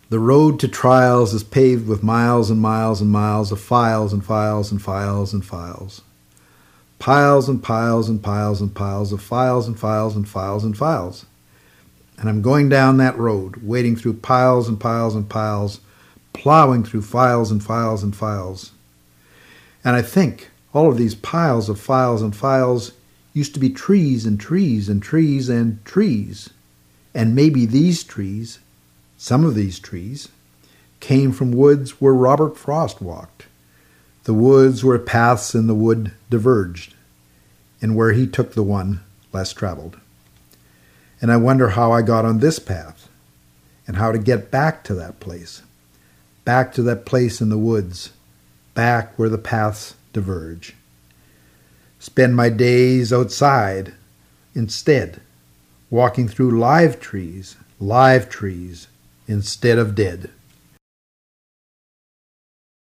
The road to trials is paved with miles and miles and miles of files and files and files and files. Piles and piles and piles and piles of files and files and files and files. And I'm going down that road, wading through piles and piles and piles, plowing through files and files and files. And I think all of these piles of files and files used to be trees and trees and trees and trees. And maybe these trees, some of these trees, came from woods where Robert Frost walked, the woods where paths in the wood diverged, and where he took the one less traveled. And I wonder how I got on this path, and how to get back to that place in the woods, back where the paths diverge. Spend my days outside instead, walking through live trees instead of dead.